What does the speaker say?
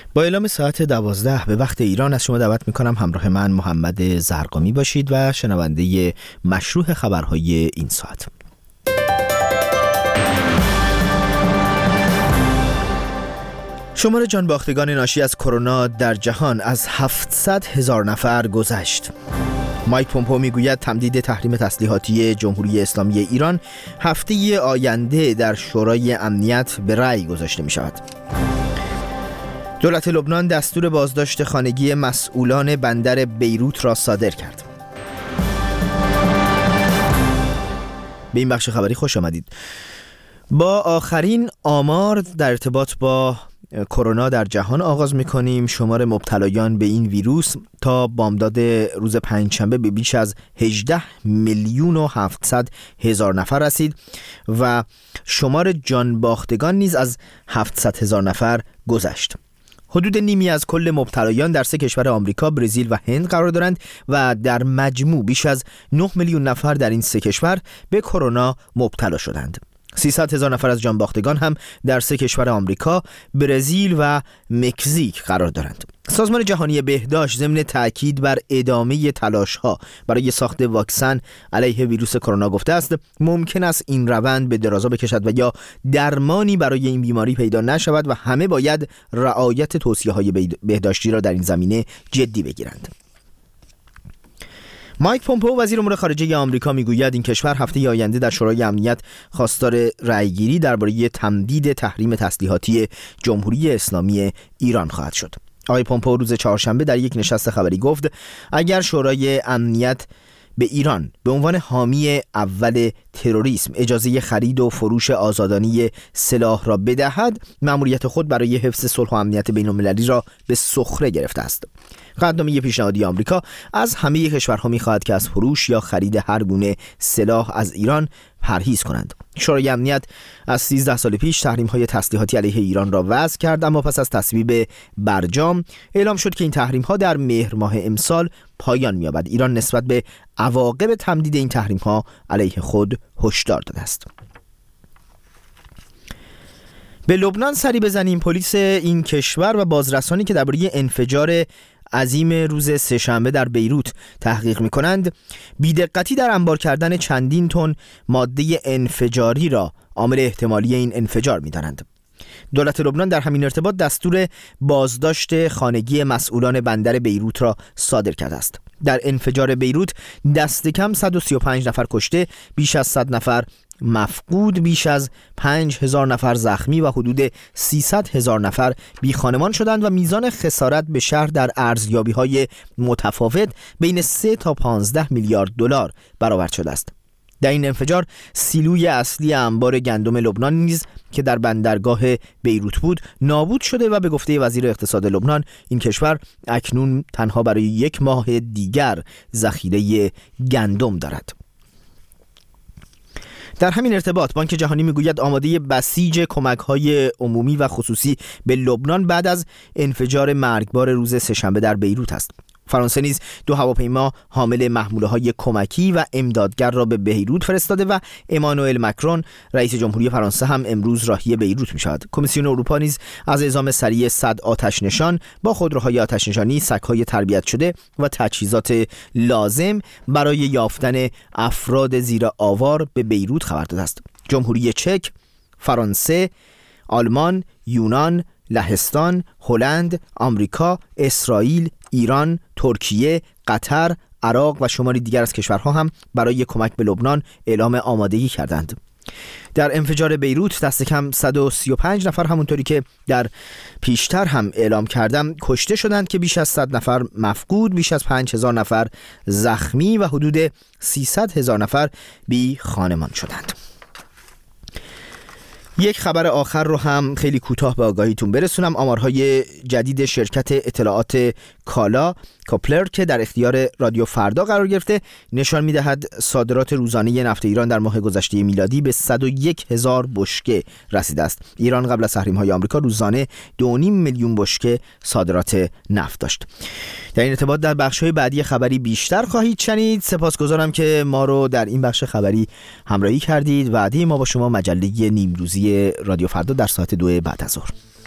با اعلام ساعت 12 به وقت ایران از شما دعوت میکنم همراه من محمد زرقامی باشید و شنونده مشروح خبرهای این ساعت. شمار جانباختگان ناشی از کرونا در جهان از 700,000 نفر گذشت. مایک پومپئو میگوید تمدید تحریم تسلیحاتی جمهوری اسلامی ایران هفته آینده در شورای امنیت به رأی گذاشته می شود. دولت لبنان دستور بازداشت خانگی مسئولان بندر بیروت را صادر کرد. به این بخش خبری خوش آمدید. با آخرین آمار در ارتباط با کرونا در جهان آغاز می‌کنیم. شمار مبتلایان به این ویروس تا بامداد روز پنجشنبه به بیش از 18,700,000 نفر رسید و شمار جانباختگان نیز از 700,000 نفر گذشت. حدود نیمی از کل مبتلایان در 3 کشور آمریکا، برزیل و هند قرار دارند و در مجموع بیش از 9 میلیون نفر در این 3 کشور به کرونا مبتلا شدند. 300,000 نفر از جانباختگان هم در 3 کشور آمریکا، برزیل و مکزیک قرار دارند. سازمان جهانی بهداشت ضمن تأکید بر ادامه تلاش‌ها برای ساخت واکسن علیه ویروس کرونا گفته است ممکن است این روند به درازا بکشد و یا درمانی برای این بیماری پیدا نشود و همه باید رعایت توصیه‌های بهداشتی را در این زمینه جدی بگیرند. مایک پومپئو وزیر امور خارجه آمریکا میگوید این کشور هفته آینده در شورای امنیت خواستار رأیگیری درباره تمدید تحریم تسلیحاتی جمهوری اسلامی ایران خواهد شد. آقای پومپئو روز چهارشنبه در یک نشست خبری گفت اگر شورای امنیت به ایران به عنوان حامی اول تروریسم اجازه خرید و فروش آزادانه سلاح را بدهد، مأموریت خود برای حفظ صلح و امنیت بین‌المللی را به سخره گرفته است. قدنامه پیشنهادی آمریکا از همه کشورها می‌خواهد که از فروش یا خرید هر گونه سلاح از ایران پرهیز کنند. شورای امنیت از 13 سال پیش تحریم‌های تسلیحاتی علیه ایران را وضع کرد، اما پس از تصویب برجام اعلام شد که این تحریم‌ها در مهر ماه امسال پایان می‌یابد. ایران نسبت به عواقب تمدید این تحریم‌ها علیه خود هشدار داده است. به لبنان سری بزنیم. پلیس این کشور و بازرسانی که درباره انفجار عظیم روز سه‌شنبه در بیروت تحقیق می‌کنند، بی‌دقتی در انبار کردن چندین تن ماده انفجاری را عامل احتمالی این انفجار می‌دانند. دولت لبنان در همین ارتباط دستور بازداشت خانگی مسئولان بندر بیروت را صادر کرده است. در انفجار بیروت دست کم 135 نفر کشته، بیش از 100 نفر مفقود، بیش از 5,000 نفر زخمی و حدود 300,000 نفر بی خانمان شدند و میزان خسارت به شهر در ارزیابی‌های متفاوت بین 3 تا 15 میلیارد دلار برآورد شده است. در این انفجار سیلوی اصلی انبار گندم لبنان نیز که در بندرگاه بیروت بود نابود شده و به گفته وزیر اقتصاد لبنان این کشور اکنون تنها برای 1 ماه دیگر ذخیره گندم دارد. در همین ارتباط بانک جهانی میگوید آماده بسیج کمک‌های عمومی و خصوصی به لبنان بعد از انفجار مرگبار روز سه‌شنبه در بیروت است. فرانسه نیز 2 هواپیما حامل محموله‌های کمکی و امدادگر را به بیروت فرستاده و امانوئل مکرون رئیس جمهوری فرانسه هم امروز راهی بیروت می‌شود. کمیسیون اروپا نیز از اعزام سریع 100 آتش‌نشان با خودروهای آتش‌نشانی، سگ‌های تربیت شده و تجهیزات لازم برای یافتن افراد زیر آوار به بیروت خبر داده است. جمهوری چک، فرانسه، آلمان، یونان، لهستان، هلند، آمریکا، اسرائیل، ایران، ترکیه، قطر، عراق و شماری دیگر از کشورها هم برای کمک به لبنان اعلام آمادگی کردند. در انفجار بیروت دست کم 135 نفر همونطوری که در پیشتر هم اعلام کردم کشته شدند که بیش از 100 نفر مفقود، بیش از 5,000 نفر زخمی و حدود 300,000 نفر بی خانمان شدند. یک خبر آخر رو هم خیلی کوتاه به آگاهیتون برسونم. آمارهای جدید شرکت اطلاعات کالا کوپلر که در اختیار رادیو فردا قرار گرفته نشان می‌دهد صادرات روزانه نفت ایران در ماه گذشته میلادی به 101,000 بشکه رسیده است. ایران قبل از تحریم‌های آمریکا روزانه 2.5 میلیون بشکه صادرات نفت داشت. در این ارتباط در بخش‌های بعدی خبری بیشتر خواهید شنید. سپاسگزارم که ما رو در این بخش خبری همراهی کردید. وعده ما با شما مجله نیمروزی رادیو فردا در ساعت 2 بعد از ظهر.